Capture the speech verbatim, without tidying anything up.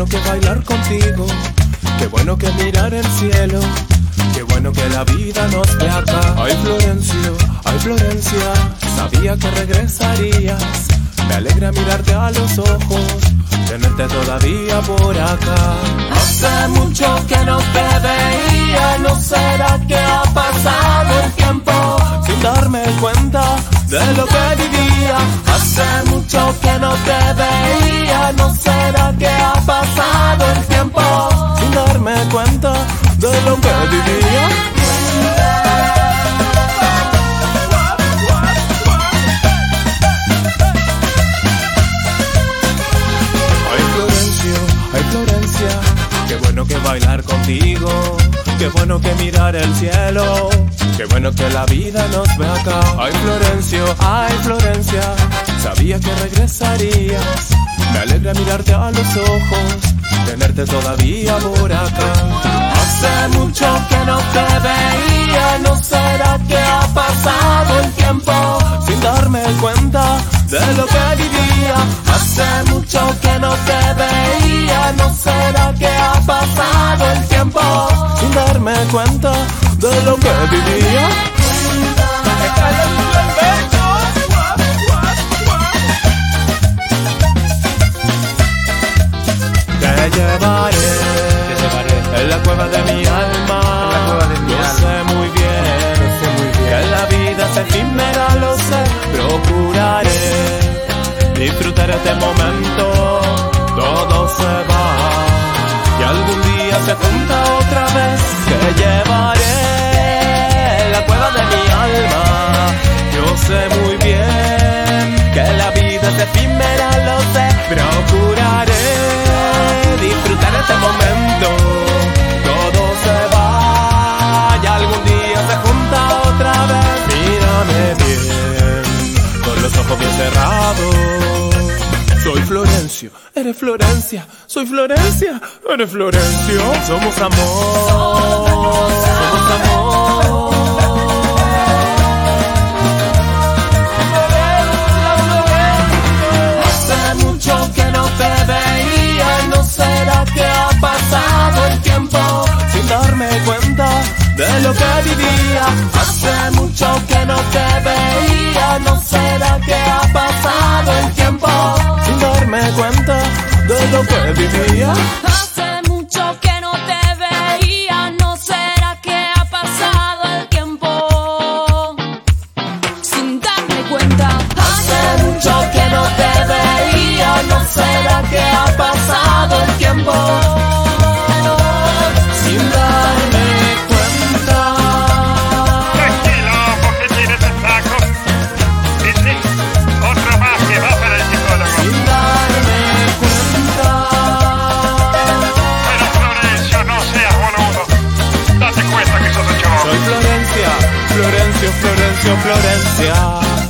que bailar contigo, qué bueno que mirar el cielo, qué bueno que la vida nos ve acá. Ay Florencio, ay Florencia, sabía que regresarías. Me alegra mirarte a los ojos, tenerte todavía por acá. Hace mucho que no te veía, ¿no será que ha pasado el tiempo? Sin darme cuenta de lo que vivía. Hace mucho que no te veía, ¿no será que ha pasado el tiempo? Sin darme cuenta de lo que vivía. Ay Florencia, qué bueno que bailar contigo, qué bueno que mirar el cielo, qué bueno que la vida nos ve acá. Ay Florencio, ay Florencia, sabía que regresarías. Me alegra mirarte a los ojos, tenerte todavía por acá. Hace mucho que no te veía, ¿no será que ha pasado el tiempo? Sin darme cuenta de lo que vivía. Hace mucho que no te veía, ¿no será que ha pasado el tiempo? Sin darme cuenta de lo que vivía. Te llevaré, te llevaré en la cueva de mi alma. En la cueva de mi Yo alma. sé muy bien, Yo sé muy bien que la vida es efímera, lo sé. Procuraré disfrutar este momento, todo se va y algún día se junta otra vez. Te llevaré en la cueva de mi alma. Yo sé muy bien que la vida es efímera, lo sé. Procuraré disfrutar este momento, todo se va y algún día se junta otra vez. Mírame bien, con los ojos bien cerrados. Soy Florencio, eres Florencia. Soy Florencia, eres Florencio. Somos amor, somos amor. Hace mucho que no te veía, ¿no será que ha pasado el tiempo? Sin darme cuenta de lo que vivía. Hace mucho que no te veía, ¿no será que ha pasado el tiempo? Sin darme cuenta de lo que vivía. Hace mucho que no te veía, ¿no será que ha pasado el tiempo? Sin darme cuenta. Hace mucho que no te veía, ¿no será que ha pasado el tiempo? Sin darme cuenta. Tranquilo, porque tienes el saco. Y sí, otra más que va para el psicólogo. Sin darme cuenta. Pero Florencio, no seas boludo. Date cuenta que sos un chabón. Soy Florencia, Florencio, Florencio, Florencia.